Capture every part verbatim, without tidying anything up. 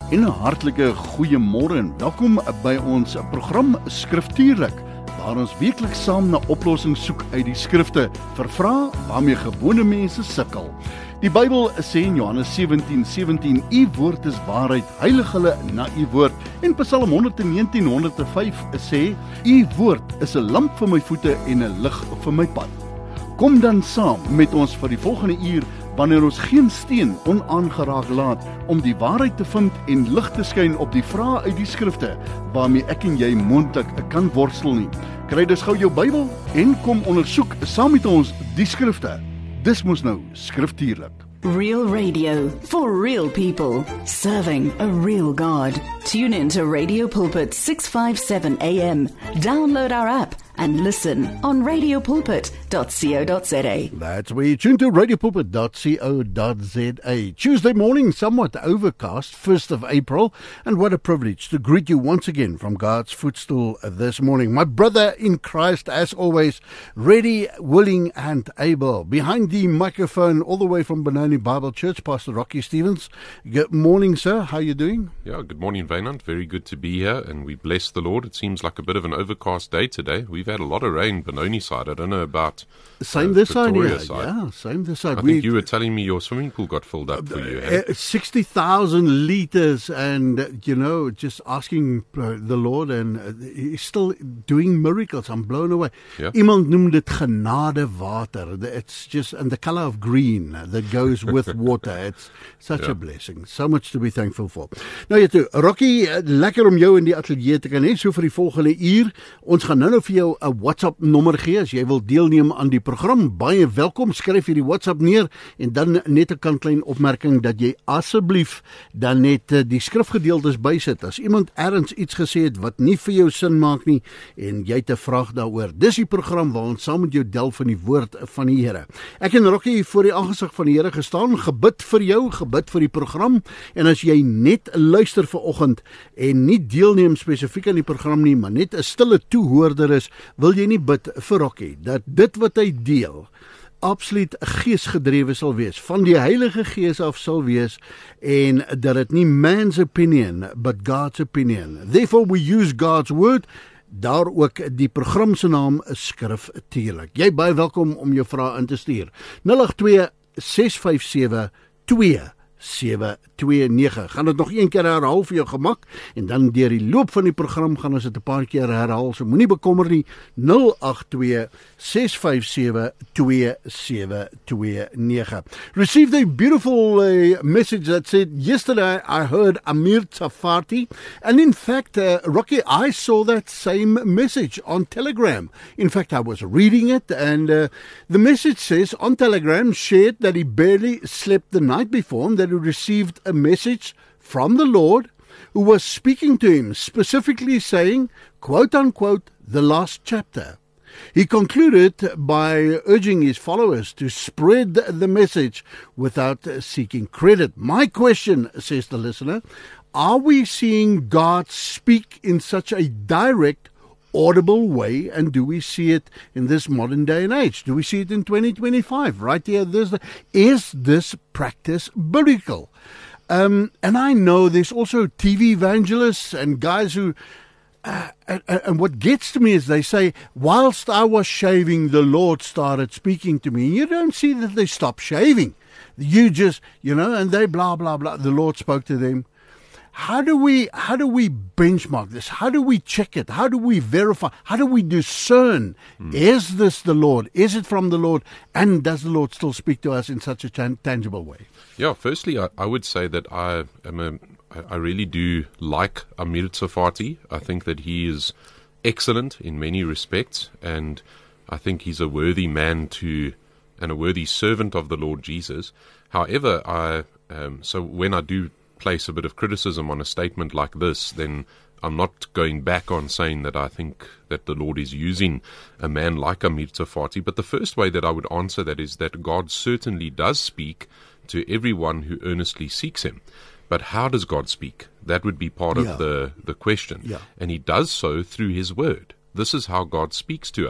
En 'n hartlike goeiemôre en welkom by ons program Skriftuurlik, waar ons weekliks saam na oplossings soek uit die skrifte vir vrae waarmee gewone mense sukkel. Die Bybel sê in Johannes sewentien sewentien, U woord is waarheid, heilig hulle na U woord. En Psalm honderdnegentien honderd vyf sê, U woord is 'n lamp vir my voete en 'n lig vir my pad. Kom dan saam met ons vir die volgende uur, wanneer ons geen steen onaangeraak laat om die waarheid te vind en lig te skyn op die vrae uit die skrifte waarmee ek en jy moontlik kan worstel nie. Kry dus gou jou Bybel en kom ondersoek saam met ons die skrifte. Dis mos nou Skriftuurlik. Real radio for real people, serving a real God. Tune in to Radio Pulpit six fifty-seven A M. Download our app and listen on radio pulpit dot co dot za. That's where you tune to radio pulpit dot co dot za. Tuesday morning, somewhat overcast, first of April, and what a privilege to greet you once again from God's footstool this morning. My brother in Christ, as always, ready, willing, and able. Behind the microphone, all the way from Benoni Bible Church, Pastor Rocky Stevens. Good morning, sir. How are you doing? Yeah, good morning, Vaynant. Very good to be here, and we bless the Lord. It seems like a bit of an overcast day today. We've had a lot of rain, Benoni side. I don't know about same uh, this side, yeah. side. Yeah, same this side. I we, think you were telling me your swimming pool got filled up for you. Hey? Uh, sixty thousand litres, and, uh, you know, just asking uh, the Lord, and uh, He's still doing miracles. I'm blown away. Yeah. Iemand noem dit genade water. It's just, and the colour of green that goes with water. It's such yeah. a blessing. So much to be thankful for. Nou ja toe, Rocky, uh, lekker om jou in die atelier te kan hê, so vir die volgende uur. Ons gaan nou nou vir jou 'n WhatsApp nommer gee as jy wil deelneem aan die program. Baie welkom, skryf hierdie WhatsApp neer en dan net 'n kan klein opmerking dat jy asseblief dan net uh, die skrifgedeeltes bysit. As iemand ergens iets gesê het wat nie vir jou sin maak nie en jy het 'n vraag daaroor. Dis die program waar ons saam met jou delf in die woord van die Here. Ek en Rocky voor die aangesig van die Here gestaan, gebid vir jou, gebid vir die program, en as jy net luister vir oggend en nie deelneem spesifiek aan die program nie, maar net 'n stille toehoorder is, wil jy nie bid vir Rocky dat dit wat hy deel absoluut geesgedrewe sal wees, van die Heilige Gees af sal wees, en dat dit nie man's opinion but God's opinion. Therefore we use God's word. Daar ook die program se naam Skriftuurlik. Jy baie welkom om jou vrae in te stuur. nul agt twee ses vyf sewe twee sewe twee nege. Gaan dit nog een keer herhaal vir jou gemak, en dan deur die loop van die program gaan ons dit 'n paar keer herhaal, so moenie bekommer nie. nul agt twee ses vyf sewe twee sewe twee nege. Received a beautiful uh, message that said, yesterday I heard Amir Tsarfati, and in fact, uh, Rocky, I saw that same message on Telegram. In fact, I was reading it, and uh, the message says, on Telegram, shared that he barely slept the night before, and that he received a message from the Lord, who was speaking to him, specifically saying, quote unquote, the last chapter. He concluded by urging his followers to spread the message without seeking credit. My question, says the listener, are we seeing God speak in such a direct, audible way, and do we see it in this modern day and age? Do we see it in twenty twenty-five? Right here, there's the, is this practice biblical? Um, and I know there's also T V evangelists and guys who, uh, and, and what gets to me is they say, whilst I was shaving, the Lord started speaking to me. You don't see that they stop shaving. You just, you know, and they blah, blah, blah. The Lord spoke to them. How do we how do we benchmark this? How do we check it? How do we verify? How do we discern? Mm. Is this the Lord? Is it from the Lord? And does the Lord still speak to us in such a tan- tangible way? Yeah, firstly, I, I would say that I am a, I really do like Amir Tsarfati. I think that he is excellent in many respects, and I think he's a worthy man to and a worthy servant of the Lord Jesus. However, I um, so when I do place a bit of criticism on a statement like this, then I'm not going back on saying that I think that the Lord is using a man like Amir Tsarfati. But the first way that I would answer that is that God certainly does speak to everyone who earnestly seeks him. But how does God speak? That would be part yeah. of the, the question. Yeah. And he does so through his word. This is how God speaks to us.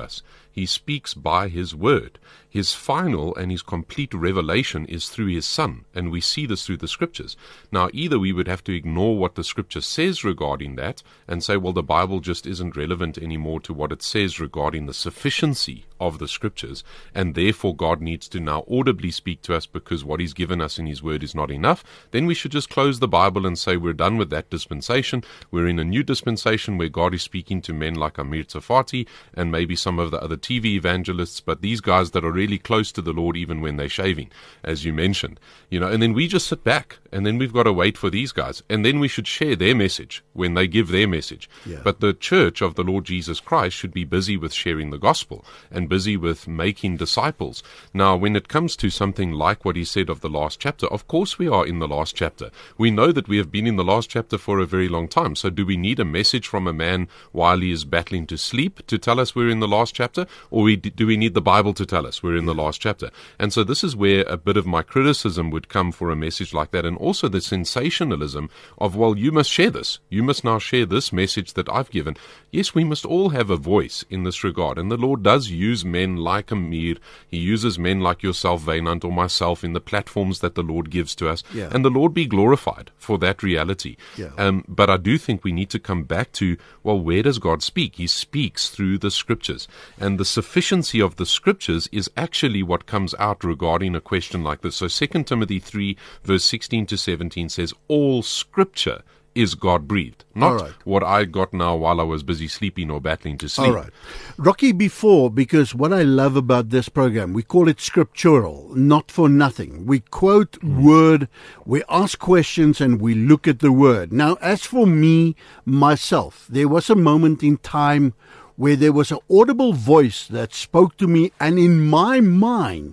He speaks by His Word. His final and His complete revelation is through His Son, and we see this through the Scriptures. Now, either we would have to ignore what the Scripture says regarding that and say, well, the Bible just isn't relevant anymore to what it says regarding the sufficiency of the Scriptures, and therefore God needs to now audibly speak to us because what He's given us in His Word is not enough. Then we should just close the Bible and say we're done with that dispensation. We're in a new dispensation where God is speaking to men like Amir Tsarfati and maybe some of the other T V evangelists, but these guys that are really close to the Lord even when they're shaving, as you mentioned. You know, and then we just sit back, and then we've got to wait for these guys, and then we should share their message when they give their message. Yeah. But the church of the Lord Jesus Christ should be busy with sharing the gospel and busy with making disciples. Now, when it comes to something like what he said of the last chapter, of course we are in the last chapter. We know that we have been in the last chapter for a very long time. So do we need a message from a man while he is battling to sleep to tell us we're in the last chapter? Or we, do we need the Bible to tell us we're in the last chapter? And so this is where a bit of my criticism would come for a message like that, and also the sensationalism of, well, you must share this. You must now share this message that I've given. Yes, we must all have a voice in this regard, and the Lord does use men like Amir. He uses men like yourself, Wynand, or myself in the platforms that the Lord gives to us, yeah. and the Lord be glorified for that reality. Yeah. Um, but I do think we need to come back to, well, where does God speak? He speaks through the Scriptures, and the sufficiency of the Scriptures is actually what comes out regarding a question like this. So Second Timothy three, verse sixteen to seventeen says, all Scripture is God-breathed, not right. what I got now while I was busy sleeping or battling to sleep. All right. Rocky, before, because what I love about this program, we call it scriptural, not for nothing. We quote mm. word, we ask questions, and we look at the word. Now, as for me, myself, there was a moment in time where there was an audible voice that spoke to me, and in my mind,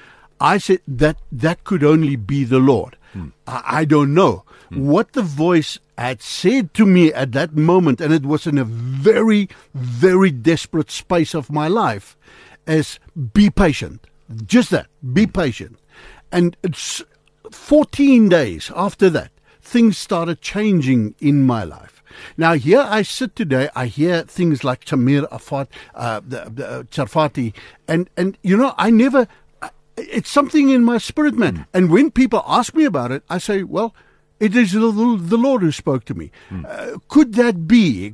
I said that that could only be the Lord. Mm. I, I don't know mm. what the voice had said to me at that moment, and it was in a very, very desperate space of my life, as be patient. Just that, be patient. And it's fourteen days after that, things started changing in my life. Now, here I sit today, I hear things like Amir uh, Tsarfati, and, and, you know, I never... It's something in my spirit, man. Mm. And when people ask me about it, I say, well, it is the, the Lord who spoke to me. Mm. Uh, could that be?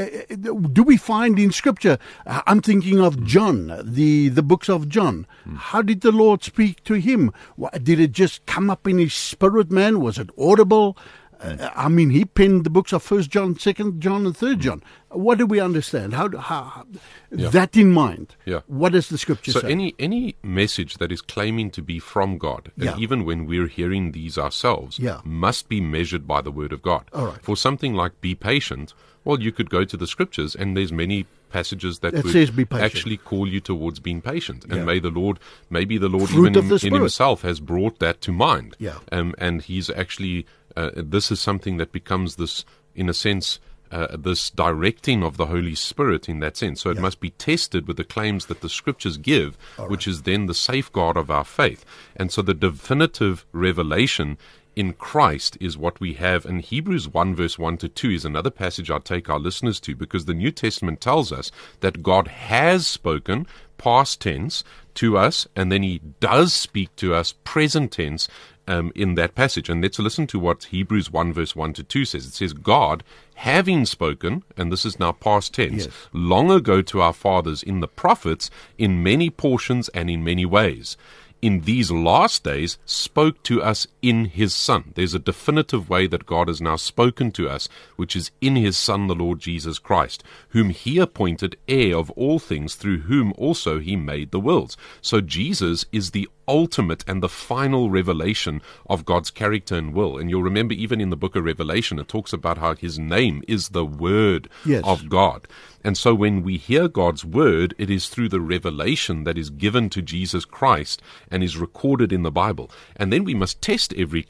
Do we find in Scripture, I'm thinking of John, the, the books of John. Mm. How did the Lord speak to him? Did it just come up in his spirit, man? Was it audible? Uh, I mean, he penned the books of First John, Second John, and Third John. What do we understand? How, how yeah. that in mind? Yeah. What does the Scripture so say? So any any message that is claiming to be from God, and yeah. even when we're hearing these ourselves, yeah. must be measured by the Word of God. All right. For something like "be patient," well, you could go to the Scriptures, and there's many passages that it would says, be patient. actually call you towards being patient. And yeah. may the Lord, maybe the Lord Fruit even of the in Himself has brought that to mind. Yeah. Um, and He's actually. Uh, this is something that becomes this, in a sense, uh, this directing of the Holy Spirit in that sense. So it yeah. must be tested with the claims that the Scriptures give, All which right. is then the safeguard of our faith. And so the definitive revelation in Christ is what we have. And Hebrews one verse one to two is another passage I'd take our listeners to, because the New Testament tells us that God has spoken, past tense, to us, and then He does speak to us, present tense, Um, in that passage. And let's listen to what Hebrews one verse one to two says. It says, God, having spoken, and this is now past tense, yes. long ago to our fathers in the prophets, in many portions and in many ways, in these last days spoke to us in His Son. There's a definitive way that God has now spoken to us, which is in His Son, the Lord Jesus Christ, whom He appointed heir of all things, through whom also He made the worlds. So Jesus is the ultimate and the final revelation of God's character and will. And you'll remember even in the book of Revelation, it talks about how His name is the Word yes. of God. And so when we hear God's Word, it is through the revelation that is given to Jesus Christ and is recorded in the Bible. And then we must test every claim.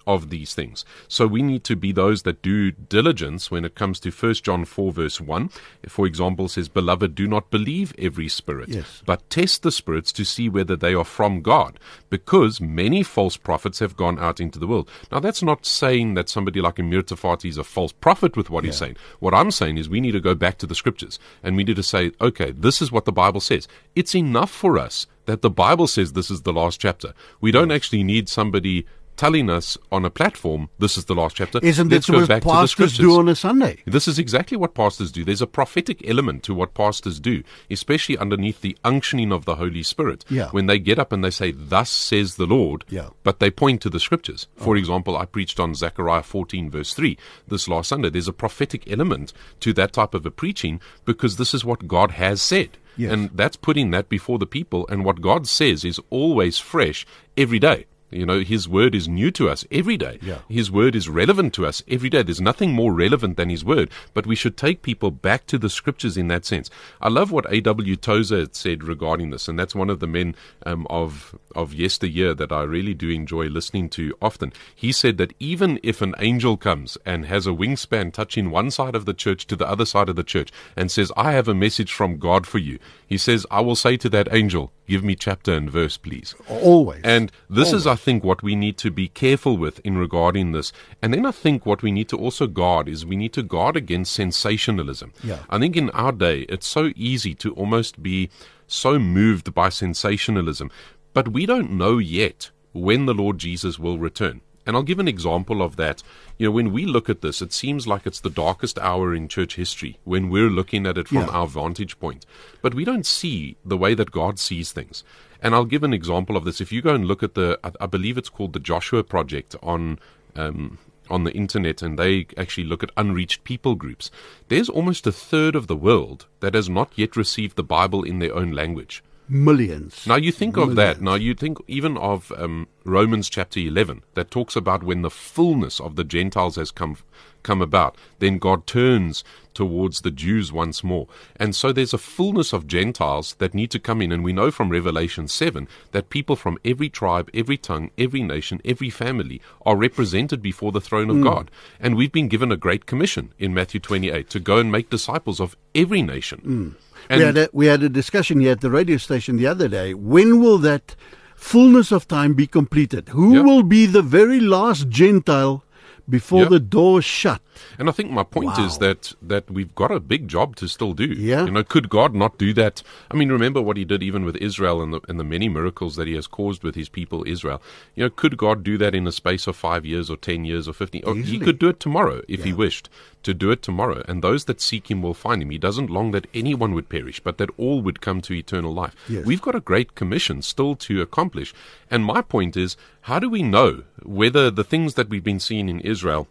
of these things. So we need to be those that do diligence when it comes to First John four verse one. For example, says, Beloved, do not believe every spirit, yes. but test the spirits to see whether they are from God, because many false prophets have gone out into the world. Now, that's not saying that somebody like Amir Tsafati is a false prophet with what yeah. he's saying. What I'm saying is we need to go back to the scriptures, and we need to say, okay, this is what the Bible says. It's enough for us that the Bible says this is the last chapter. We don't actually need somebody telling us on a platform, this is the last chapter. Isn't Let's that go what back to the pastors scriptures. do on a Sunday? This is exactly what pastors do. There's a prophetic element to what pastors do, especially underneath the unctioning of the Holy Spirit. Yeah. When they get up and they say, thus says the Lord, yeah. but they point to the scriptures. For oh. example, I preached on Zechariah fourteen verse three this last Sunday. There's a prophetic element to that type of a preaching because this is what God has said. Yes. And that's putting that before the people. And what God says is always fresh every day. You know, His word is new to us every day. Yeah. His word is relevant to us every day. There's nothing more relevant than His word, but we should take people back to the scriptures in that sense. I love what A W Tozer had said regarding this, and that's one of the men um, of of yesteryear that I really do enjoy listening to often. He said that even if an angel comes and has a wingspan touching one side of the church to the other side of the church and says, I have a message from God for you, he says, I will say to that angel, give me chapter and verse, please. Always. And this Always. is, I think, what we need to be careful with in regarding this. And then I think what we need to also guard is we need to guard against sensationalism. Yeah. I think in our day, it's so easy to almost be so moved by sensationalism. But we don't know yet when the Lord Jesus will return. And I'll give an example of that. You know, when we look at this, it seems like it's the darkest hour in church history when we're looking at it from yeah. our vantage point. But we don't see the way that God sees things. And I'll give an example of this. If you go and look at the, I, I believe it's called the Joshua Project on um, on the internet, and they actually look at unreached people groups. There's almost a third of the world that has not yet received the Bible in their own language. Millions. Now you think Millions. of that. Now you think even of um, Romans chapter eleven that talks about when the fullness of the Gentiles has come come about, then God turns towards the Jews once more. And so there's a fullness of Gentiles that need to come in. And we know from Revelation seven that people from every tribe, every tongue, every nation, every family are represented before the throne of mm. God. And we've been given a great commission in Matthew twenty-eight to go and make disciples of every nation. Mm. We had, a, we had a discussion here at the radio station the other day. When will that fullness of time be completed? Who yep. will be the very last Gentile before yep. the door shut? And I think my point wow. is that that we've got a big job to still do. Yeah. You know, could God not do that? I mean, remember what He did even with Israel and the, and the many miracles that He has caused with His people Israel. You know, could God do that in a space of five years or ten years or fifteen? Or He could do it tomorrow if yeah. He wished to do it tomorrow. And those that seek Him will find Him. He doesn't long that anyone would perish, but that all would come to eternal life. Yes. We've got a great commission still to accomplish. And my point is, how do we know whether the things that we've been seeing in Israel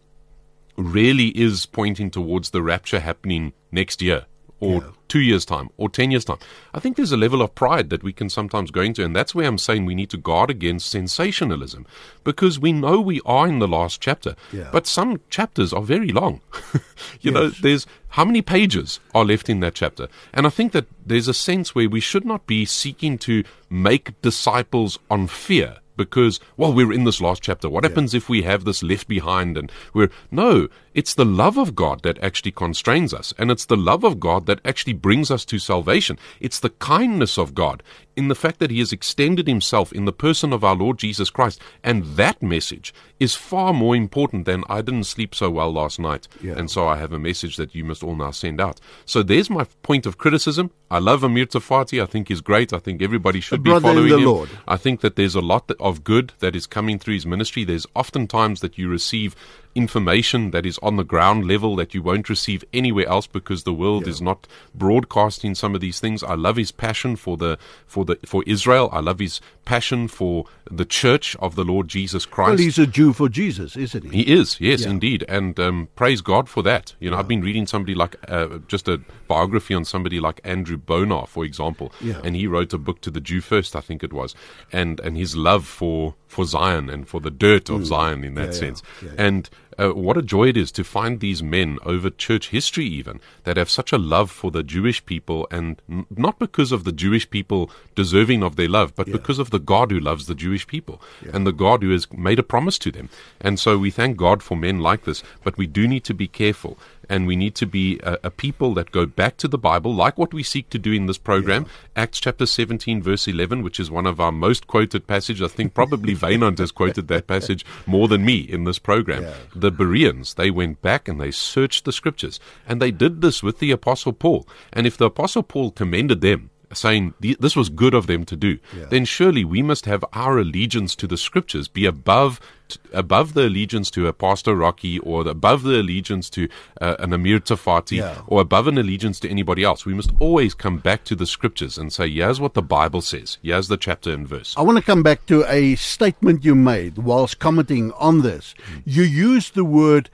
really is pointing towards the rapture happening next year or yeah. two years' time or ten years' time? I think there's a level of pride that we can sometimes go into, and that's where I'm saying we need to guard against sensationalism, because we know we are in the last chapter, yeah. but some chapters are very long. you yes. know, there's how many pages are left in that chapter? And I think that there's a sense where we should not be seeking to make disciples on fear. Because, well, we're in this last chapter. What happens yeah. if we have this left behind? And we're no, it's the love of God that actually constrains us. And it's the love of God that actually brings us to salvation. It's the kindness of God in the fact that He has extended Himself in the person of our Lord Jesus Christ. And that message is far more important than I didn't sleep so well last night. Yeah. And so I have a message that you must all now send out. So there's my point of criticism. I love Amir Tsafati. I think he's great. I think everybody should be following him. Lord. I think that there's a lot of good that is coming through his ministry. There's oftentimes that you receive information that is on the ground level that you won't receive anywhere else because the world yeah. is not broadcasting some of these things. I love his passion for the for the for Israel. I love his passion for the church of the Lord Jesus Christ. Well, he's a Jew for Jesus, isn't he? He is, yes, yeah. indeed, and um, praise God for that. You know, yeah. I've been reading somebody like uh, just a biography on somebody like Andrew Bonar, for example, yeah. and he wrote a book to the Jew First, I think it was, and and his love for for Zion and for the dirt of mm. Zion in that yeah, sense, yeah. Yeah, yeah. and uh, what a joy it is to find these men over church history even that have such a love for the Jewish people, and n- not because of the Jewish people deserving of their love, but Yeah. because of the God who loves the Jewish people Yeah. and the God who has made a promise to them. And so we thank God for men like this, but we do need to be careful, and we need to be a, a people that go back to the Bible, like what we seek to do in this program. Yeah. Acts chapter seventeen, verse eleven, which is one of our most quoted passages. I think probably Vainant has quoted that passage more than me in this program. Yeah. The Bereans, they went back and they searched the scriptures, and they did this with the Apostle Paul. And if the Apostle Paul commended them, saying this was good of them to do, Yeah. then surely we must have our allegiance to the scriptures be above t- above the allegiance to a Pastor Rocky, or the, above the allegiance to uh, an Amir Tsafati, Yeah. or above an allegiance to anybody else. We must always come back to the scriptures and say, here's what the Bible says. Here's the chapter and verse. I want to come back to a statement you made whilst commenting on this. Mm. You used the word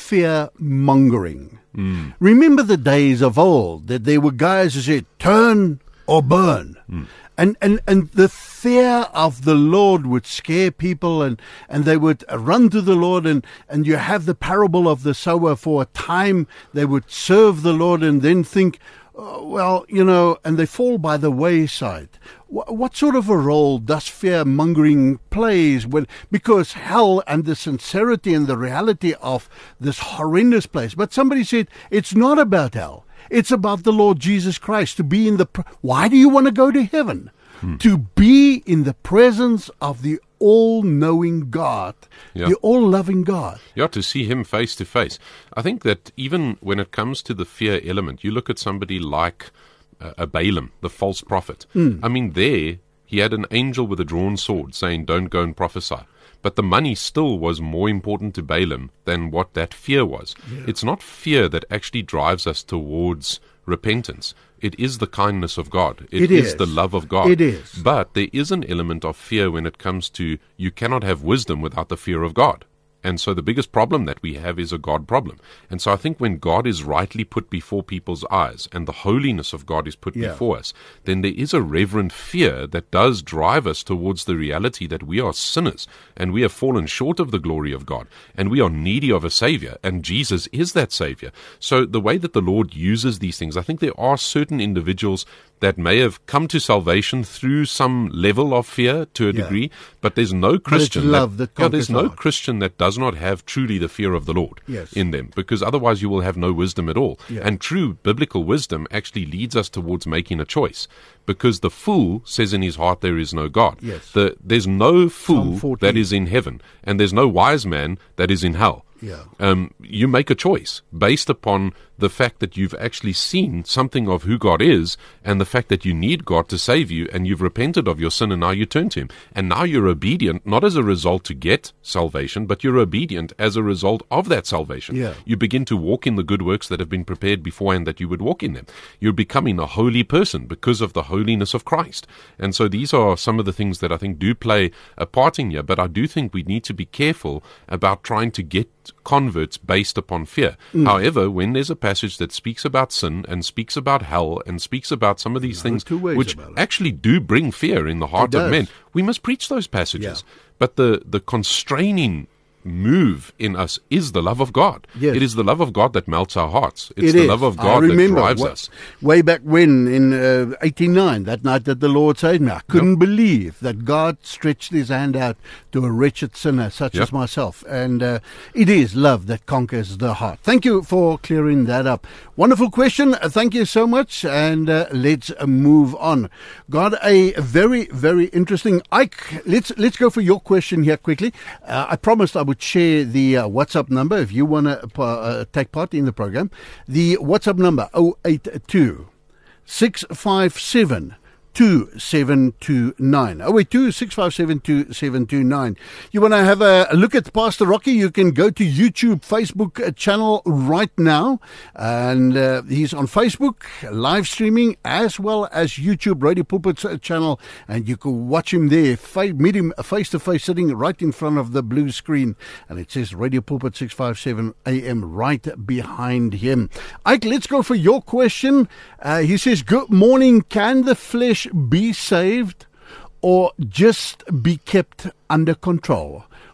fear-mongering. Mm. Remember the days of old, that there were guys who said, turn or burn. Mm. And, and and the fear of the Lord would scare people, and, and they would run to the Lord, and, and you have the parable of the sower. For a time they would serve the Lord and then think, oh, well, you know, and they fall by the wayside. What, what sort of a role does fear-mongering plays when, because hell and the sincerity and the reality of this horrendous place. But somebody said, it's not about hell. It's about the Lord Jesus Christ, to be in the... Pr- Why do you want to go to heaven? Hmm. To be in the presence of the all-knowing God, yeah. the all-loving God. Yeah, to see him face to face. I think that even when it comes to the fear element, you look at somebody like uh, a Balaam, the false prophet. Hmm. I mean, there, he had an angel with a drawn sword saying, don't go and prophesy. But the money still was more important to Balaam than what that fear was. Yeah. It's not fear that actually drives us towards repentance. It is the kindness of God. It, it is. is the love of God. It is. But there is an element of fear when it comes to, you cannot have wisdom without the fear of God. And so the biggest problem that we have is a God problem. And so I think when God is rightly put before people's eyes and the holiness of God is put yeah. before us, then there is a reverent fear that does drive us towards the reality that we are sinners and we have fallen short of the glory of God and we are needy of a Savior, and Jesus is that Savior. So the way that the Lord uses these things, I think there are certain individuals that may have come to salvation through some level of fear to a yeah. degree, but there's no Christian love that, that yeah, there's no heart. Christian that does not have truly the fear of the Lord yes. in them, because otherwise you will have no wisdom at all. Yeah. And true biblical wisdom actually leads us towards making a choice, because the fool says in his heart there is no God. Yes. The, there's no fool that is in heaven, and there's no wise man that is in hell. Yeah. Um, you make a choice based upon the fact that you've actually seen something of who God is, and the fact that you need God to save you, and you've repented of your sin, and now you turn to Him. And now you're obedient, not as a result to get salvation, but you're obedient as a result of that salvation. Yeah. You begin to walk in the good works that have been prepared beforehand that you would walk in them. You're becoming a holy person because of the holiness of Christ. And so these are some of the things that I think do play a part in here, but I do think we need to be careful about trying to get converts based upon fear. Mm. However, when there's a passage that speaks about sin and speaks about hell and speaks about some of these no, things which actually do bring fear in the heart of men, we must preach those passages. Yeah. But the, the constraining move in us is the love of God. Yes. It is the love of God that melts our hearts. It's it the is. love of God that drives what, us. Way back when, in uh, eighty-nine, that night that the Lord saved me, I couldn't yep. believe that God stretched His hand out to a wretched sinner such yep. as myself. And uh, it is love that conquers the heart. Thank you for clearing that up. Wonderful question. Uh, thank you so much. And uh, let's uh, move on. Got a very, very interesting... Ike, let's, let's go for your question here quickly. Uh, I promised I would share the uh, WhatsApp number if you want to uh, take part in the program. The WhatsApp number zero eight two, six five seven, two seven two nine. zero eight two, six five seven, two seven two nine. You want to have a look at Pastor Rocky, you can go to YouTube, Facebook channel right now. And uh, he's on Facebook, live streaming, as well as YouTube Radio Pulpit channel. And you can watch him there, meet him face to face, sitting right in front of the blue screen. And it says Radio Pulpit six fifty-seven A M right behind him. Ike, let's go for your question. Uh, he says, good morning. Can the flesh be saved or just be kept under control?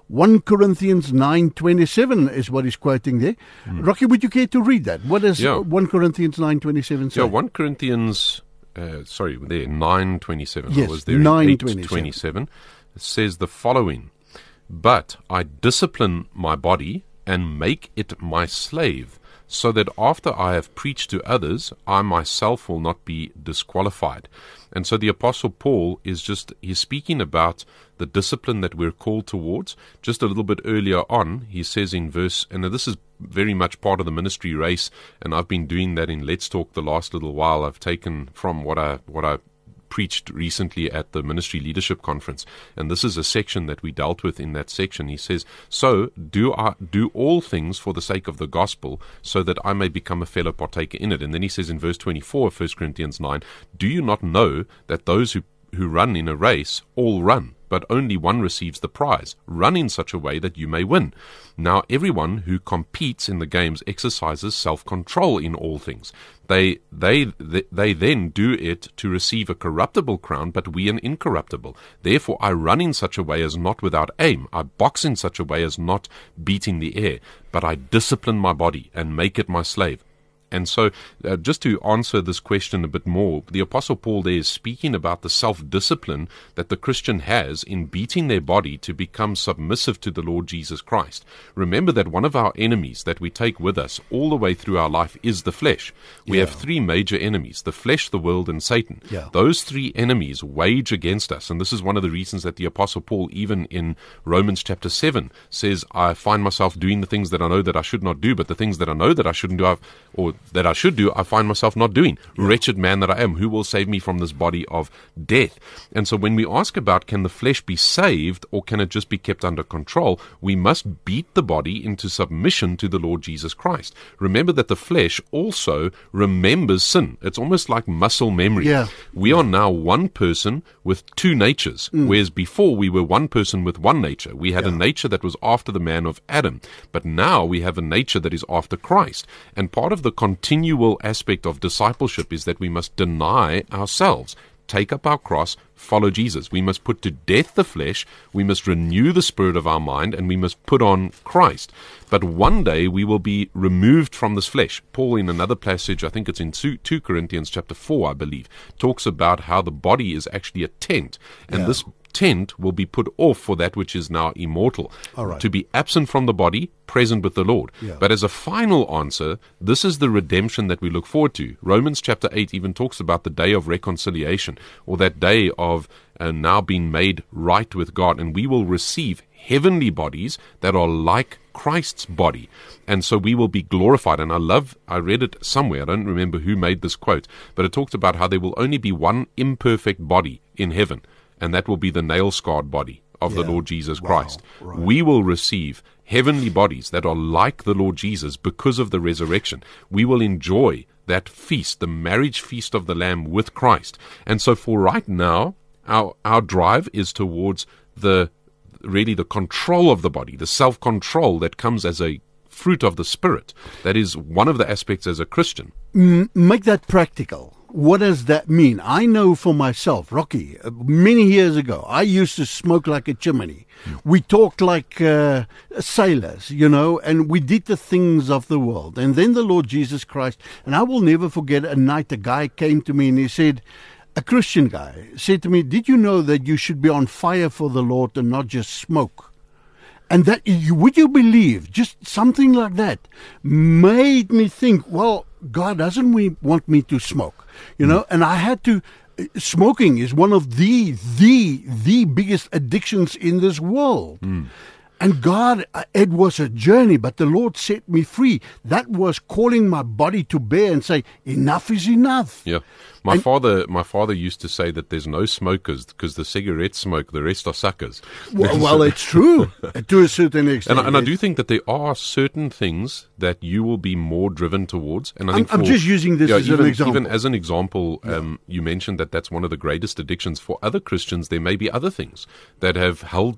First Corinthians nine twenty-seven is what he's quoting there. Mm. Rocky, would you care to read that? What does yeah. First Corinthians nine twenty-seven say? Yeah, First Corinthians, uh, sorry, there, nine twenty-seven. Yes, I was there nine eight twenty-seven. It says the following, "But I discipline my body and make it my slave, so that after I have preached to others, I myself will not be disqualified." And so the Apostle Paul is just, he's speaking about the discipline that we're called towards. Just a little bit earlier on, he says in verse, and this is very much part of the ministry race, and I've been doing that in Let's Talk the last little while. I've taken from what I what I preached recently at the Ministry Leadership Conference, and this is a section that we dealt with in that section. He says, "So do I do all things for the sake of the gospel, so that I may become a fellow partaker in it." And then he says in verse twenty-four of First Corinthians nine, "Do you not know that those who who run in a race all run, but only one receives the prize? Run in such a way that you may win. Now everyone who competes in the games exercises self-control in all things. They, they, they, they then do it to receive a corruptible crown, but we an incorruptible. Therefore I run in such a way as not without aim. I box in such a way as not beating the air. But I discipline my body and make it my slave." And so, uh, just to answer this question a bit more, the Apostle Paul there is speaking about the self-discipline that the Christian has in beating their body to become submissive to the Lord Jesus Christ. Remember that one of our enemies that we take with us all the way through our life is the flesh. We yeah. have three major enemies: the flesh, the world, and Satan. Yeah. Those three enemies wage against us, and this is one of the reasons that the Apostle Paul, even in Romans chapter seven, says, "I find myself doing the things that I know that I should not do, but the things that I know that I shouldn't do, I've, or that I should do, I find myself not doing. Yeah. Wretched man that I am, who will save me from this body of death?" And so when we ask about can the flesh be saved or can it just be kept under control, we must beat the body into submission to the Lord Jesus Christ. Remember that the flesh also remembers sin. It's almost like muscle memory. Yeah. We are now one person with two natures, mm. whereas before we were one person with one nature. We had yeah. a nature that was after the man of Adam, but now we have a nature that is after Christ. And part of the continual aspect of discipleship is that we must deny ourselves, take up our cross, follow Jesus. We must put to death the flesh, we must renew the spirit of our mind, and we must put on Christ. But one day we will be removed from this flesh. Paul, in another passage, I think it's in two Corinthians chapter four, I believe, talks about how the body is actually a tent, and yeah. this tent will be put off for that which is now immortal. All right. To be absent from the body, present with the Lord. Yeah. But as a final answer, this is the redemption that we look forward to. Romans chapter eight even talks about the day of reconciliation, or that day of uh, now being made right with God, and we will receive heavenly bodies that are like Christ's body, and so we will be glorified. And I love, I read it somewhere, I don't remember who made this quote, but it talked about how there will only be one imperfect body in heaven, and that will be the nail-scarred body of yeah. the Lord Jesus wow. Christ. Right. We will receive heavenly bodies that are like the Lord Jesus because of the resurrection. We will enjoy that feast, the marriage feast of the Lamb with Christ. And so for right now, our our drive is towards the really the control of the body, the self-control that comes as a fruit of the Spirit. That is one of the aspects as a Christian. M- make that practical. What does that mean? I know for myself, Rocky, uh, many years ago, I used to smoke like a chimney. Mm. We talked like uh, sailors, you know, and we did the things of the world. And then the Lord Jesus Christ, and I will never forget a night a guy came to me and he said, a Christian guy said to me, "Did you know that you should be on fire for the Lord and not just smoke?" And that, would you believe, just something like that made me think, well, God doesn't we want me to smoke, you know? Mm. And I had to, smoking is one of the, the, the biggest addictions in this world. Mm. And God, it was a journey, but the Lord set me free. That was calling my body to bear and say, enough is enough. Yeah. My and, father my father used to say that there's no smokers because the cigarettes smoke, the rest are suckers. Well, well it's true to a certain extent. And, and I do think that there are certain things that you will be more driven towards. And I think I'm, for, I'm just using this yeah, as even, an example. Even as an example, um, yeah. you mentioned that that's one of the greatest addictions. For other Christians, there may be other things that have held them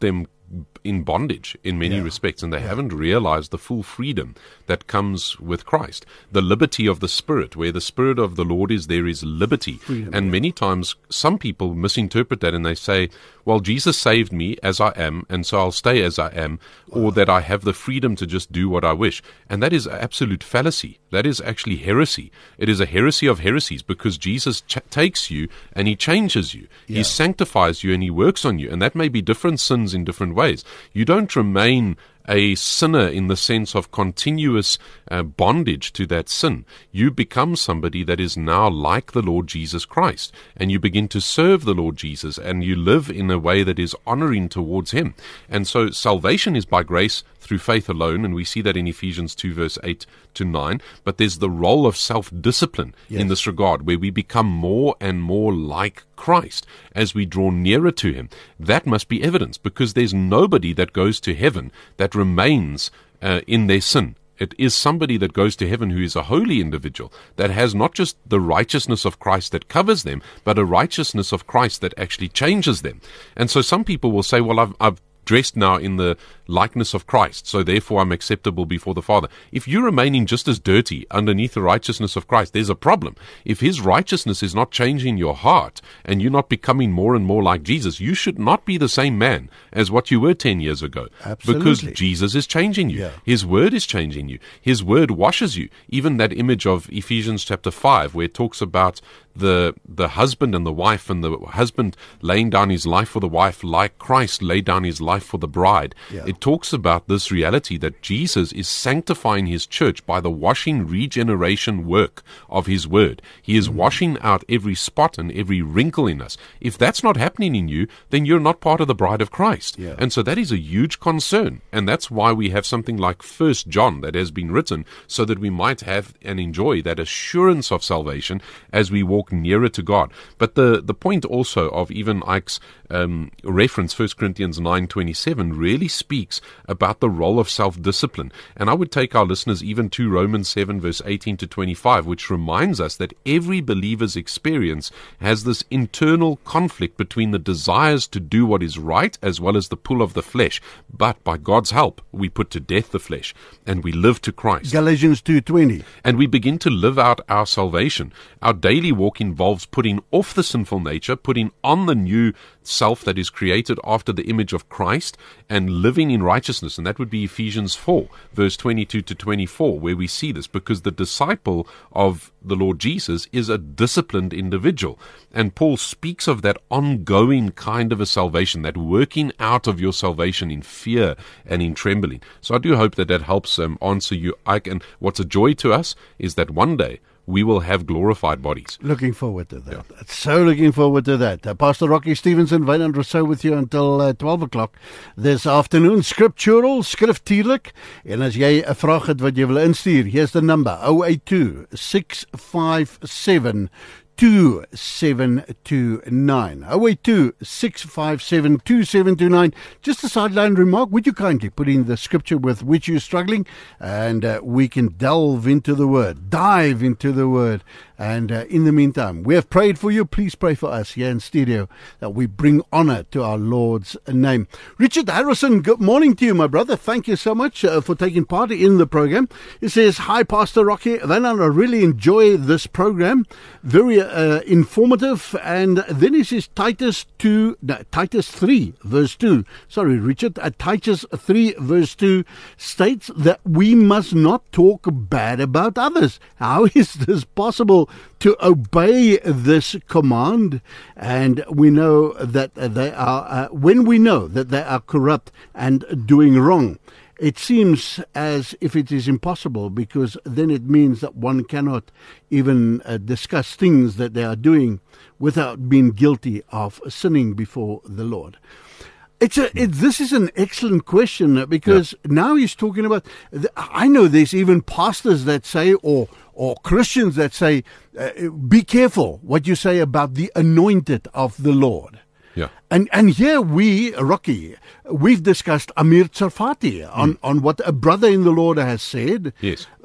in bondage in many Yeah. respects, and they haven't realized the full freedom that comes with Christ. The liberty of the Spirit, where the Spirit of the Lord is, there is liberty. Freedom, and yeah. many times some people misinterpret that and they say, well, Jesus saved me as I am, and so I'll stay as I am, or that I have the freedom to just do what I wish. And that is absolute fallacy. That is actually heresy. It is a heresy of heresies, because Jesus ch- takes you and he changes you. Yeah. He sanctifies you and he works on you. And that may be different sins in different ways. You don't remain a sinner in the sense of continuous uh, bondage to that sin. You become somebody that is now like the Lord Jesus Christ, and you begin to serve the Lord Jesus, and you live in a way that is honoring towards him. And so salvation is by grace through faith alone, and we see that in Ephesians two verse eight to nine, but there's the role of self-discipline Yes. in this regard, where we become more and more like Christ as we draw nearer to him. That must be evidence, because there's nobody that goes to heaven that remains uh, in their sin. It is somebody that goes to heaven who is a holy individual, that has not just the righteousness of Christ that covers them, but a righteousness of Christ that actually changes them. And so some people will say, well, I've, I've dressed now in the likeness of Christ, so therefore I'm acceptable before the Father. If you're remaining just as dirty underneath the righteousness of Christ, there's a problem. If his righteousness is not changing your heart, and you're not becoming more and more like Jesus, you should not be the same man as what you were ten years ago. Absolutely. Because Jesus is changing you. Yeah. His word is changing you. His word washes you. Even that image of Ephesians chapter five, where it talks about the the husband and the wife, and the husband laying down his life for the wife like Christ laid down his life for the bride. Yeah. It talks about this reality that Jesus is sanctifying his church by the washing regeneration work of his word. He is mm. washing out every spot and every wrinkle in us. If that's not happening in you, then you're not part of the bride of Christ. Yeah. And so that is a huge concern. And that's why we have something like First John that has been written, so that we might have and enjoy that assurance of salvation as we walk nearer to God. But the, the point also of even Ike's um, reference, First Corinthians nine twenty-seven, really speaks about the role of self-discipline. And I would take our listeners even to Romans seven verse eighteen to twenty-five, which reminds us that every believer's experience has this internal conflict between the desires to do what is right as well as the pull of the flesh. But by God's help, we put to death the flesh and we live to Christ. Galatians two twenty. And we begin to live out our salvation. Our daily walk involves putting off the sinful nature, putting on the new self that is created after the image of Christ, and living in righteousness. And that would be Ephesians four, verse twenty-two to twenty-four, where we see this, because the disciple of the Lord Jesus is a disciplined individual. And Paul speaks of that ongoing kind of a salvation, that working out of your salvation in fear and in trembling. So I do hope that that helps um, answer you, Ike. And what's a joy to us is that one day we will have glorified bodies. Looking forward to that. Yeah. So looking forward to that. Uh, Pastor Rocky Stevenson, Wynand Rousseau with you until uh, twelve o'clock this afternoon. Scriptural, skriftuurlik. En as jy 'n vraag het wat jy wil instuur, here's the number: zero eight two, six five seven, two seven two nine. zero eight two, six five seven, two seven two nine. Just a sideline remark. Would you kindly put in the scripture with which you're struggling, and uh, we can delve into the word, dive into the word. And uh, in the meantime, we have prayed for you. Please pray for us here in studio, that we bring honor to our Lord's name. Richard Harrison, good morning to you, my brother. Thank you so much uh, for taking part in the program. He says, hi, Pastor Rocky. Wynand, I really enjoy this program. Very uh, informative. And then he says, Titus two, no, Titus three, verse two. Sorry, Richard. Uh, Titus three, verse two states that we must not talk bad about others. How is this possible to obey this command? And we know that they are, uh, when we know that they are corrupt and doing wrong, it seems as if it is impossible, because then it means that one cannot even uh, discuss things that they are doing without being guilty of sinning before the Lord. It's a, it, this is an excellent question, because yeah. now he's talking about, I know there's even pastors that say, or or Christians that say, uh, be careful what you say about the anointed of the Lord. Yeah. And and here we, Rocky, we've discussed Amir Tsarfati on, mm. on what a brother in the Lord has said. Yes.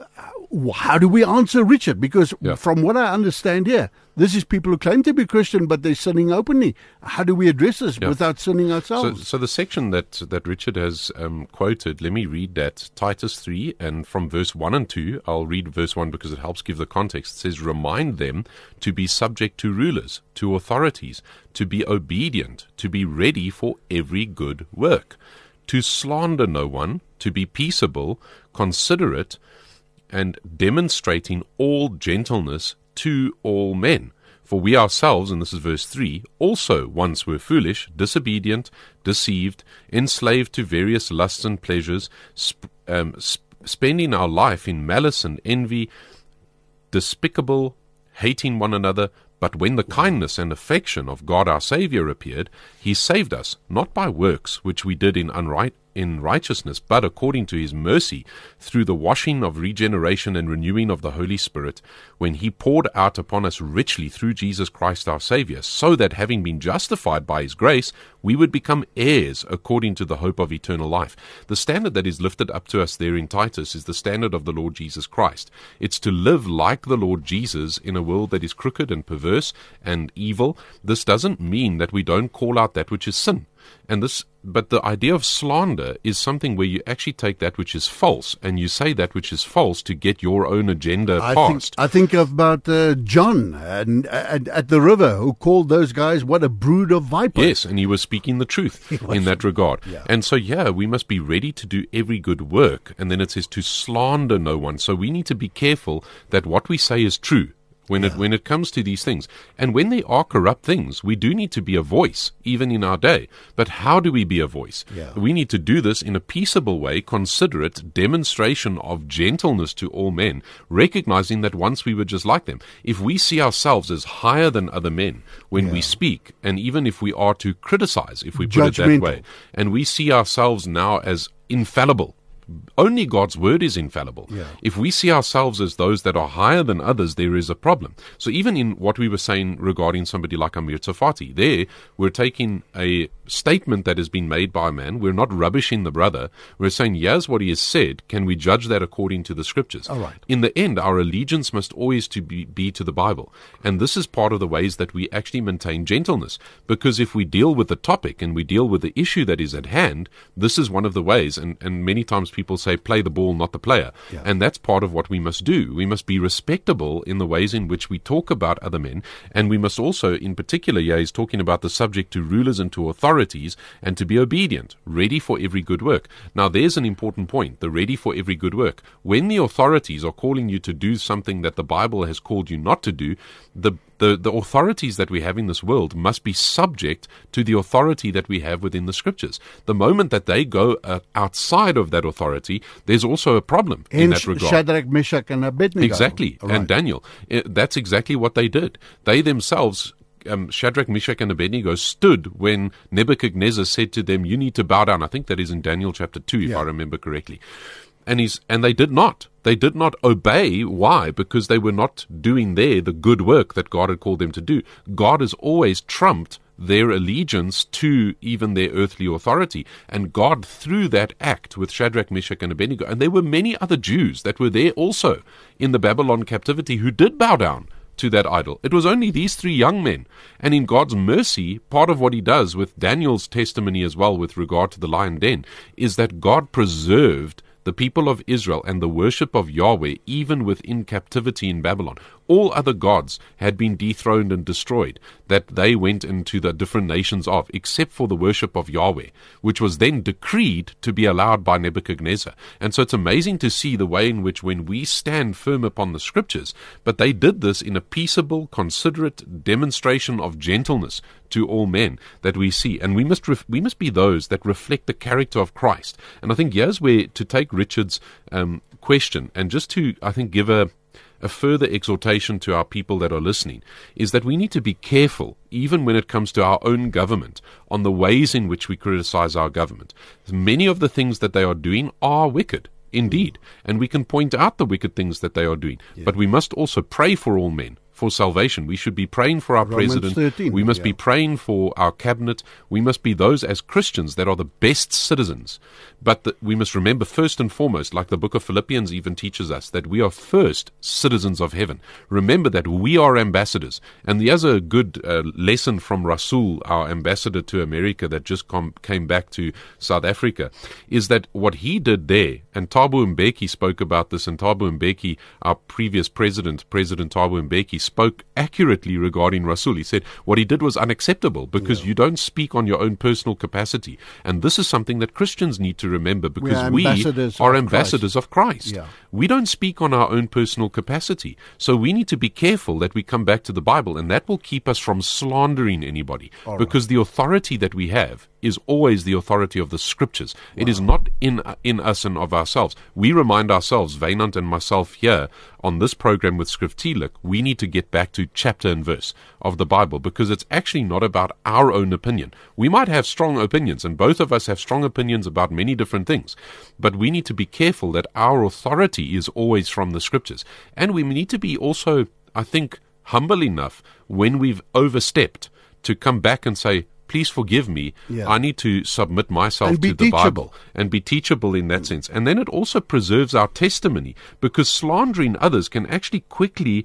how do we answer Richard? Because Yeah. from what I understand here, this is people who claim to be Christian, but they're sinning openly. How do we address this Yeah. without sinning So, ourselves? so the section that, that Richard has um, quoted, let me read that, Titus three, and from verse one and two, I'll read verse one because it helps give the context. It says, remind them to be subject to rulers, to authorities, to be obedient, to be ready for every good work, to slander no one, to be peaceable, considerate, and demonstrating all gentleness to all men. For we ourselves, and this is verse three, also once were foolish, disobedient, deceived, enslaved to various lusts and pleasures, sp- um, sp- spending our life in malice and envy, despicable, hating one another. But when the kindness and affection of God our Saviour appeared, he saved us, not by works which we did in unright in righteousness, but according to his mercy, through the washing of regeneration and renewing of the Holy Spirit, when he poured out upon us richly through Jesus Christ our Saviour, so that having been justified by his grace, we would become heirs according to the hope of eternal life. The standard that is lifted up to us there in Titus is the standard of the Lord Jesus Christ. It's to live like the Lord Jesus in a world that is crooked and perverse and evil. This doesn't mean that we don't call out that which is sin. And this, but the idea of slander is something where you actually take that which is false and you say that which is false to get your own agenda I think, passed. I think about uh, John and, and at the river, who called those guys what a brood of vipers. Yes, and he was speaking the truth in that regard. Yeah. And so, yeah, we must be ready to do every good work. And then it says to slander no one. So we need to be careful that what we say is true. When yeah. it when it comes to these things. And when there are corrupt things, we do need to be a voice, even in our day. But how do we be a voice? Yeah. We need to do this in a peaceable way, considerate demonstration of gentleness to all men, recognizing that once we were just like them. If we see ourselves as higher than other men when Yeah. we speak, and even if we are to criticize, if we put it that Judgmental. way, and we see ourselves now as infallible, only God's word is infallible. Yeah. If we see ourselves as those that are higher than others, there is a problem. So even in what we were saying regarding somebody like Amir Tsarfati, there we're taking a statement that has been made by a man. We're not rubbishing the brother. We're saying, here's what he has said. Can we judge that according to the scriptures? All right. In the end, our allegiance must always to be, be to the Bible. And this is part of the ways that we actually maintain gentleness. Because if we deal with the topic and we deal with the issue that is at hand, this is one of the ways. And, and many times people say, play the ball, not the player. Yeah. And that's part of what we must do. We must be respectable in the ways in which we talk about other men. And we must also, in particular, yeah, he's talking about the subject to rulers and to authorities, and to be obedient, ready for every good work. Now, there's an important point, the ready for every good work. When the authorities are calling you to do something that the Bible has called you not to do, the The, the authorities that we have in this world must be subject to the authority that we have within the scriptures. The moment that they go uh, outside of that authority, there's also a problem in And that regard. Shadrach, Meshach, and Abednego. Exactly. All right. And Daniel. Uh, That's exactly what they did. They themselves, um, Shadrach, Meshach, and Abednego, stood when Nebuchadnezzar said to them, you need to bow down. I think that is in Daniel chapter two, if Yeah. I remember correctly. And he's, and they did not. They did not obey. Why? Because they were not doing there the good work that God had called them to do. God has always trumped their allegiance to even their earthly authority. And God, through that act with Shadrach, Meshach, and Abednego, and there were many other Jews that were there also in the Babylon captivity who did bow down to that idol. It was only these three young men. And in God's mercy, part of what he does with Daniel's testimony as well with regard to the lion den is that God preserved the people of Israel and the worship of Yahweh even within captivity in Babylon. All other gods had been dethroned and destroyed that they went into the different nations of, except for the worship of Yahweh, which was then decreed to be allowed by Nebuchadnezzar. And so it's amazing to see the way in which when we stand firm upon the scriptures, but they did this in a peaceable, considerate demonstration of gentleness to all men that we see. And we must ref- we must be those that reflect the character of Christ. And I think here's where, to take Richard's um, question and just to, I think, give a A further exhortation to our people that are listening is that we need to be careful, even when it comes to our own government, on the ways in which we criticize our government. Many of the things that they are doing are wicked, indeed, and we can point out the wicked things that they are doing. Yeah. But we must also pray for all men, for salvation. We should be praying for our Romans president. thirteen, we must yeah. be praying for our cabinet. We must be those as Christians that are the best citizens. But the, we must remember first and foremost, like the book of Philippians even teaches us, that we are first citizens of heaven. Remember that we are ambassadors. And there's a good uh, lesson from Rasul, our ambassador to America that just com- came back to South Africa, is that what he did there, and Thabo Mbeki spoke about this, and Thabo Mbeki, our previous president, President Thabo Mbeki, spoke accurately regarding Rasul. He said what he did was unacceptable because Yeah. you don't speak on your own personal capacity. And this is something that Christians need to remember, because are we ambassadors are of ambassadors of Christ. Yeah. We don't speak on our own personal capacity. So we need to be careful that we come back to the Bible, and that will keep us from slandering anybody. All because the authority that we have is always the authority of the Scriptures. It is not in in us and of ourselves. We remind ourselves, Wynand and myself here, on this program with Skriftuurlik, we need to get back to chapter and verse of the Bible, because it's actually not about our own opinion. We might have strong opinions, and both of us have strong opinions about many different things, but we need to be careful that our authority is always from the Scriptures. And we need to be also, I think, humble enough when we've overstepped to come back and say, please forgive me. Yeah. I need to submit myself And be to the teachable. Bible and be teachable in that sense. And then it also preserves our testimony, because slandering others can actually quickly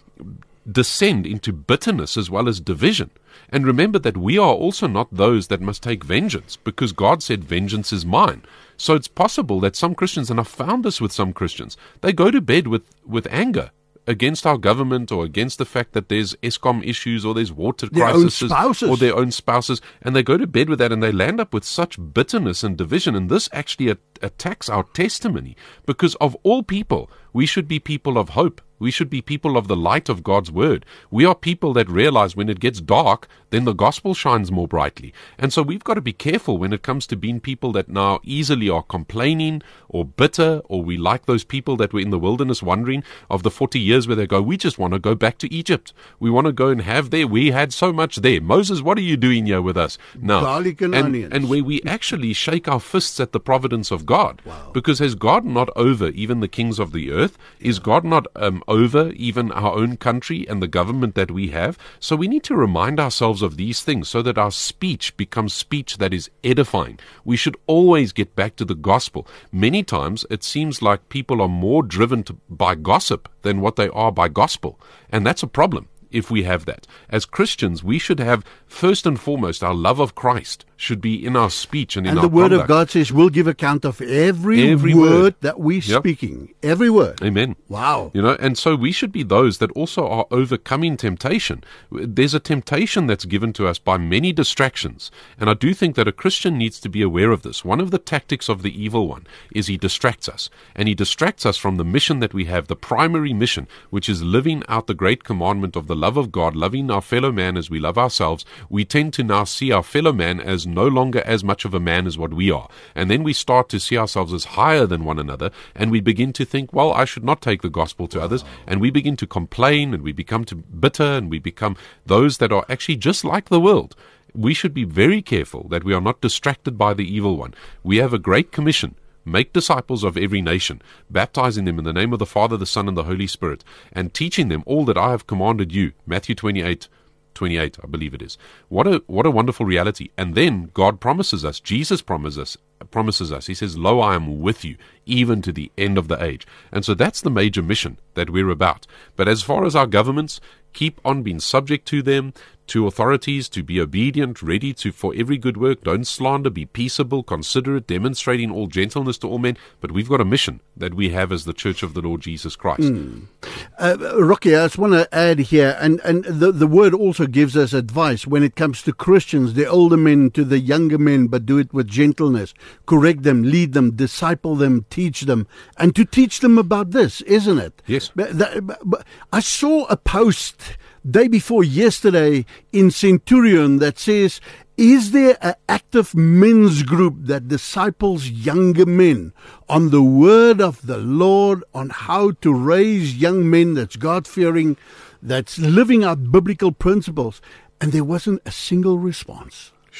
descend into bitterness as well as division. And remember that we are also not those that must take vengeance, because God said, vengeance is mine. So it's possible that some Christians, and I've found this with some Christians, they go to bed with, with anger against our government, or against the fact that there's ESCOM issues, or there's water Their own crises, spouses. or their own spouses, and they go to bed with that, and they land up with such bitterness and division. And this actually a- attacks our testimony, because of all people, we should be people of hope. We should be people of the light of God's word. We are people that realize when it gets dark, then the gospel shines more brightly. And so we've got to be careful when it comes to being people that now easily are complaining or bitter, or we like those people that were in the wilderness wandering of the forty years where they go, we just want to go back to Egypt. We want to go and have there. We had so much there. Moses, what are you doing here with us? No. Garlic and and, onions. and where we actually shake our fists at the providence of God. Because has God not over even the kings of the earth? Is God not um, over even our own country and the government that we have? So we need to remind ourselves of these things so that our speech becomes speech that is edifying. We should always get back to the gospel. Many times it seems like people are more driven to, by gossip than what they are by gospel. And that's a problem. If we have that. As Christians, we should have, first and foremost, our love of Christ should be in our speech and in And our the word conduct. of God says we'll give account of every, Every word, word. that we're Yep. speaking. Every word. Amen. Wow. You know, and so we should be those that also are overcoming temptation. There's a temptation that's given to us by many distractions. And I do think that a Christian needs to be aware of this. One of the tactics of the evil one is he distracts us. And he distracts us from the mission that we have, the primary mission, which is living out the great commandment of the love of God, loving our fellow man as we love ourselves. We tend to now see our fellow man as no longer as much of a man as what we are. And then we start to see ourselves as higher than one another, and we begin to think, well, I should not take the gospel to others, and we begin to complain, and we become to bitter, and we become those that are actually just like the world. We should be very careful that we are not distracted by the evil one. We have a great commission. Make disciples of every nation, baptizing them in the name of the Father, the Son, and the Holy Spirit, and teaching them all that I have commanded you. Matthew twenty-eight, twenty-eight, I believe it is. What a what a wonderful reality. And then God promises us, Jesus promises us, promises us. He says, lo, I am with you, even to the end of the age. And so that's the major mission that we're about. But as far as our governments, keep on being subject to them, to authorities, to be obedient, ready to for every good work. Don't slander, be peaceable, considerate, demonstrating all gentleness to all men. But we've got a mission that we have as the Church of the Lord Jesus Christ. Mm. Uh, Rocky, I just want to add here, and, and the, the word also gives us advice when it comes to Christians, the older men to the younger men, but do it with gentleness. Correct them, lead them, disciple them, teach them, and to teach them about this, isn't it? Yes. But, that, but I saw a post day before yesterday in Centurion that says, is there an active men's group that disciples younger men on the word of the Lord, on how to raise young men that's God-fearing, that's living out biblical principles? And there wasn't a single response. Sure.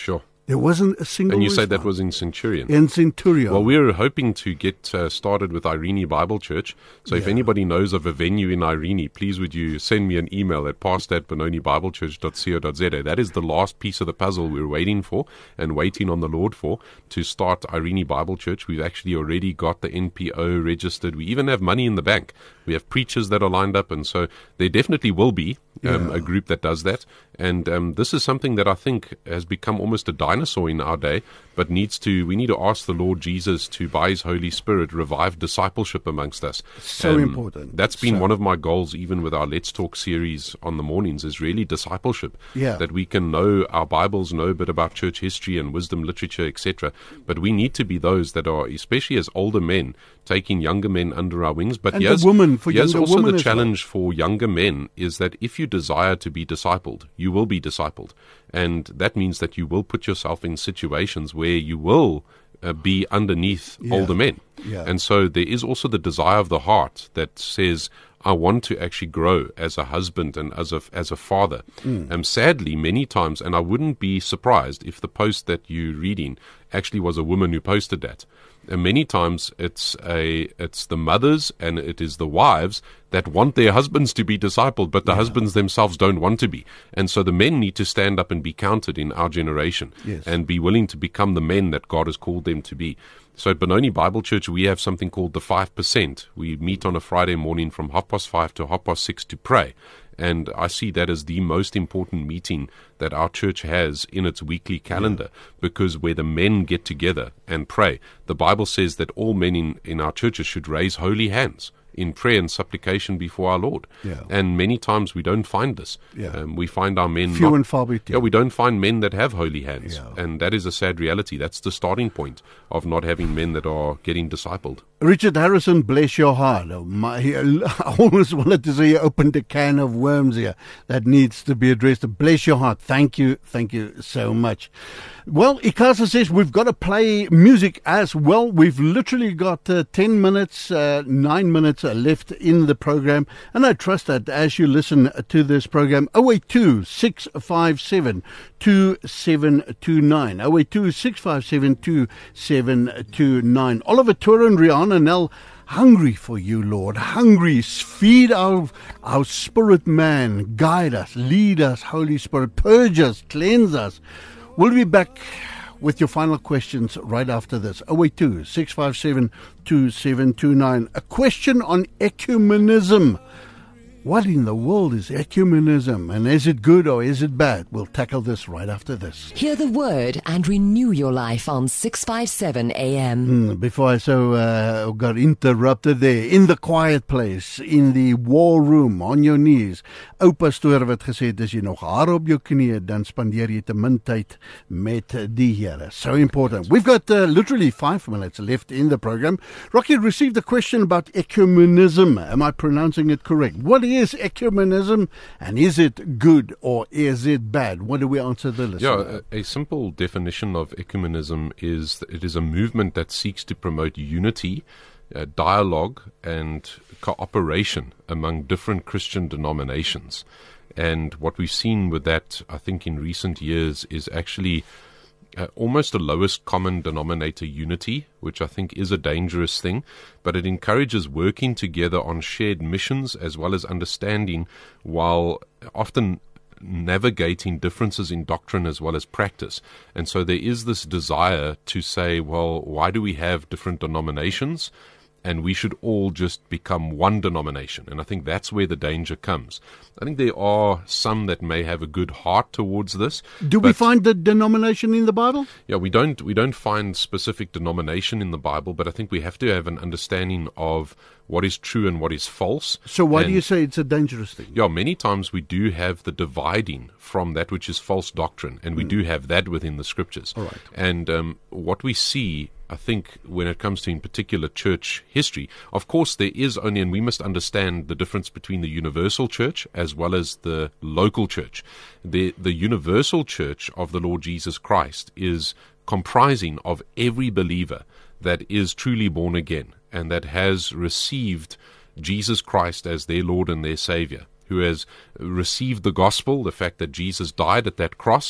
There wasn't a single And you say response. that was in Centurion. In Centurion. Well, we're hoping to get uh, started with Irene Bible Church. So if Yeah. anybody knows of a venue in Irene, please would you send me an email at pastor at benoni bible church dot co dot za. That is the last piece of the puzzle we're waiting for and waiting on the Lord for to start Irene Bible Church. We've actually already got the N P O registered. We even have money in the bank. We have preachers that are lined up, and so there definitely will be um, Yeah. a group that does that. And um, this is something that I think has become almost a dinosaur in our day, but needs to. We need to ask the Lord Jesus to, by His Holy Spirit, revive discipleship amongst us. So important. That's been So- one of my goals, even with our Let's Talk series on the mornings, is really discipleship. Yeah. That we can know our Bibles, know a bit about church history and wisdom literature, et cetera. But we need to be those that are, especially as older men, taking younger men under our wings. But And the here's, women, for here's younger also women the as well. challenge for younger men is that if you desire to be discipled, you will be discipled. And that means that you will put yourself in situations where you will uh, be underneath Yeah. older men. Yeah. And so there is also the desire of the heart that says, I want to actually grow as a husband and as a, as a father. Mm. Um, sadly, many times, and I wouldn't be surprised if the post that you're reading actually was a woman who posted that. And many times it's a it's the mothers and it is the wives that want their husbands to be discipled, but the Yeah. husbands themselves don't want to be. And so the men need to stand up and be counted in our generation Yes. and be willing to become the men that God has called them to be. So at Benoni Bible Church, we have something called the five percent. We meet on a Friday morning from half past five to half past six to pray. And I see that as the most important meeting that our church has in its weekly calendar, because where the men get together and pray, the Bible says that all men in, in our churches should raise holy hands in prayer and supplication before our Lord. Yeah. And many times we don't find this. Yeah. Um, we find our men Few not, and far between. yeah, we don't find men that have holy hands. Yeah. And that is a sad reality. That's the starting point of not having men that are getting discipled. Richard Harrison, bless your heart. Oh, my, I almost wanted to say you opened a can of worms here that needs to be addressed. Bless your heart. Thank you. Thank you so much. Well, Ikasa says we've got to play music as well. We've literally got uh, ten minutes, uh, nine minutes uh, left in the program. And I trust that as you listen to this program, oh eight two, six five seven, two seven two nine, oh eight two, six five seven, two seven two nine. Oliver Turin, Rihanna Nell, hungry for you, Lord, hungry. Feed our, our spirit man, guide us, lead us, Holy Spirit, purge us, cleanse us. We'll be back with your final questions right after this. oh eight two, six five seven, two seven two nine. A question on ecumenism. What in the world is ecumenism, and is it good or is it bad? We'll tackle this right after this. Hear the word and renew your life on six fifty-seven A M. Hmm, Before I so uh, got interrupted there, in the quiet place, in the war room, on your knees. Ou pastoor wat gesê het, as jy nog haar op jou knieë, dan spandeer jy te min tyd met die Here. So important. We've got uh, literally five minutes left in the program. Rocky received a question about ecumenism. Am I pronouncing it correct? What is ecumenism, and is it good or is it bad? What do we answer the listener? Yeah, a, a simple definition of ecumenism is that it is a movement that seeks to promote unity, uh, dialogue, and cooperation among different Christian denominations. And what we've seen with that, I think, in recent years is actually Uh, almost a lowest common denominator unity, which I think is a dangerous thing, but it encourages working together on shared missions as well as understanding, while often navigating differences in doctrine as well as practice. And so there is this desire to say, well, why do we have different denominations? And we should all just become one denomination. And I think that's where the danger comes. I think there are some that may have a good heart towards this. Do we but- find the denomination in the Bible? Yeah, we don't we don't find specific denomination in the Bible, but I think we have to have an understanding of what is true and what is false. So why do And- you say it's a dangerous thing? Yeah, many times we do have the dividing from that which is false doctrine, and we do have that within the scriptures. All right. And um, what we see, I think, when it comes to in particular church history, of course there is only, and we must understand the difference between the universal church as well as the local church. The the universal church of the Lord Jesus Christ is comprising of every believer that is truly born again and that has received Jesus Christ as their Lord and their Savior, who has received the gospel, the fact that Jesus died at that cross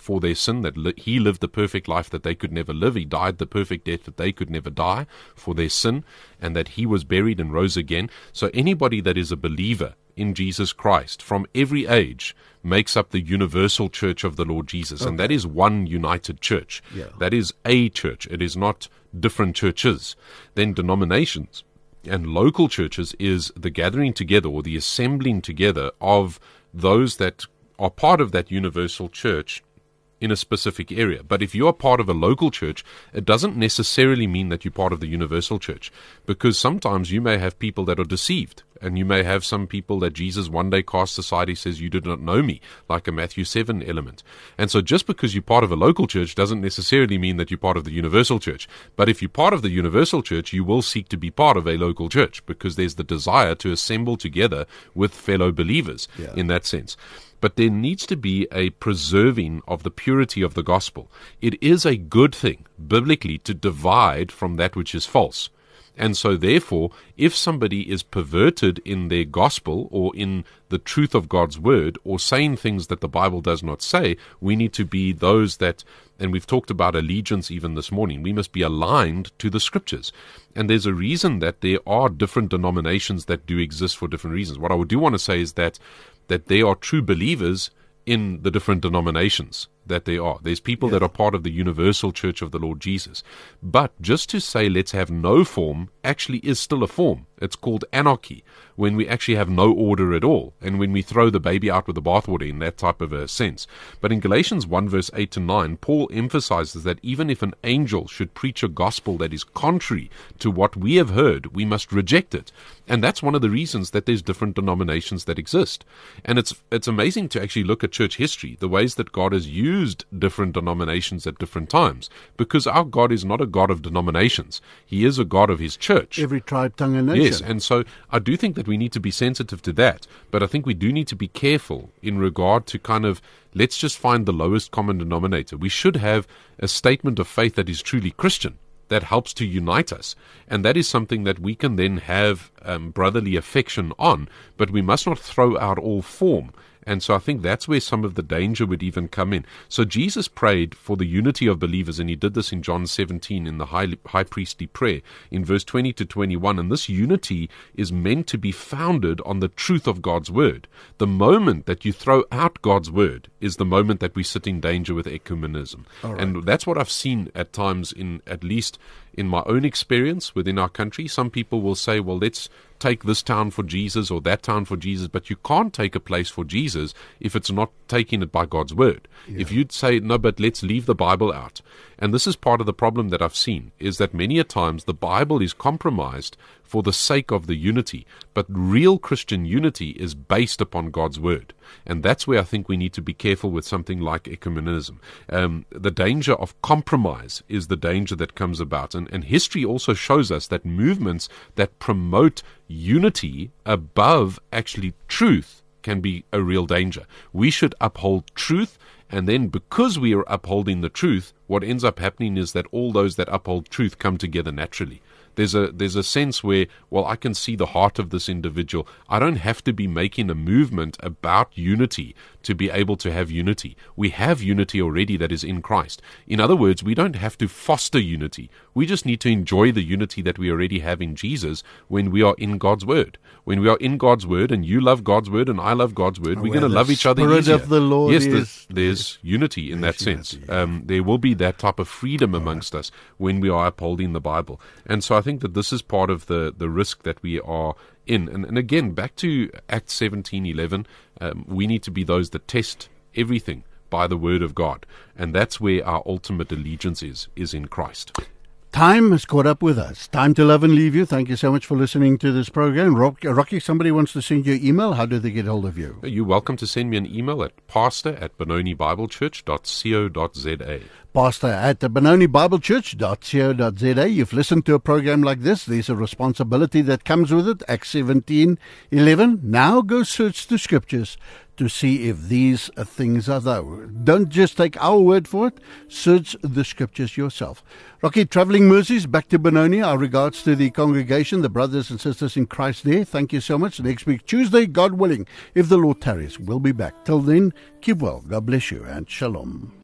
for their sin, that li- he lived the perfect life that they could never live. He died the perfect death that they could never die for their sin, and that he was buried and rose again. So anybody that is a believer in Jesus Christ from every age makes up the universal church of the Lord Jesus. Okay. And that is one united church. Yeah. That is a church. It is not different churches. Then denominations and local churches is the gathering together or the assembling together of those that are part of that universal church in a specific area. But if you're part of a local church, it doesn't necessarily mean that you're part of the universal church, because sometimes you may have people that are deceived, and you may have some people that Jesus one day casts aside. He says, you did not know me, like a Matthew seven element. And so just because you're part of a local church doesn't necessarily mean that you're part of the universal church. But if you're part of the universal church, you will seek to be part of a local church, because there's the desire to assemble together with fellow believers. Yeah. In that sense. But there needs to be a preserving of the purity of the gospel. It is a good thing, biblically, to divide from that which is false. And so, therefore, if somebody is perverted in their gospel or in the truth of God's word, or saying things that the Bible does not say, we need to be those that, and we've talked about allegiance even this morning, we must be aligned to the scriptures. And there's a reason that there are different denominations that do exist for different reasons. What I do want to say is that that there are true believers in the different denominations that there are. There's people yeah. that are part of the universal church of the Lord Jesus. But just to say let's have no form actually is still a form. It's called anarchy, when we actually have no order at all, and when we throw the baby out with the bathwater in that type of a sense. But in Galatians one verse eight to nine, Paul emphasizes that even if an angel should preach a gospel that is contrary to what we have heard, we must reject it. And that's one of the reasons that there's different denominations that exist. And it's it's amazing to actually look at church history, the ways that God has used different denominations at different times, because our God is not a God of denominations. He is a God of his church. Every tribe, tongue, and nation. Yes, and so I do think that we need to be sensitive to that, but I think we do need to be careful in regard to kind of, let's just find the lowest common denominator. We should have a statement of faith that is truly Christian, that helps to unite us. And that is something that we can then have um, brotherly affection on, but we must not throw out all form. And so I think that's where some of the danger would even come in. So Jesus prayed for the unity of believers, and he did this in John seventeen in the high, high priestly prayer in verse twenty to twenty-one. And this unity is meant to be founded on the truth of God's word. The moment that you throw out God's word is the moment that we sit in danger with ecumenism. Right. And that's what I've seen at times, in at least in my own experience within our country. Some people will say, well, let's take this town for Jesus or that town for Jesus, but you can't take a place for Jesus if it's not taking it by God's word. Yeah. If you'd say, no, but let's leave the Bible out. And this is part of the problem that I've seen, is that many a times the Bible is compromised for the sake of the unity, but real Christian unity is based upon God's word. And that's where I think we need to be careful with something like ecumenism. Um, the danger of compromise is the danger that comes about. And, and history also shows us that movements that promote unity above actually truth can be a real danger. We should uphold truth, and then because we are upholding the truth, what ends up happening is that all those that uphold truth come together naturally. There's a there's a sense where, well, I can see the heart of this individual. I don't have to be making a movement about unity to be able to have unity. We have unity already that is in Christ. In other words, we don't have to foster unity. We just need to enjoy the unity that we already have in Jesus when we are in God's word. When we are in God's word, and you love God's word and I love God's word, we're going to love each other easier. Spirit of the Lord yes, is, the, there's unity in that unity, sense. yeah. Um, there will be that type of freedom amongst us when we are upholding the Bible. And so I think that this is part of the, the risk that we are in. And, and again, back to Acts seventeen eleven, um, we need to be those that test everything by the word of God. And that's where our ultimate allegiance is, is in Christ. Time has caught up with us. Time to love and leave you. Thank you so much for listening to this program. Rocky, somebody wants to send you an email. How do they get hold of you? You're welcome to send me an email at pastor at benoni bible church dot co dot za. Pastor at benoni bible church dot co dot za. You've listened to a program like this. There's a responsibility that comes with it. Acts seventeen eleven. Now go search the scriptures to see if these things are there. Don't just take our word for it. Search the scriptures yourself. Rocky, traveling mercies back to Benoni. Our regards to the congregation, the brothers and sisters in Christ there. Thank you so much. Next week, Tuesday, God willing, if the Lord tarries, we'll be back. Till then, keep well. God bless you and shalom.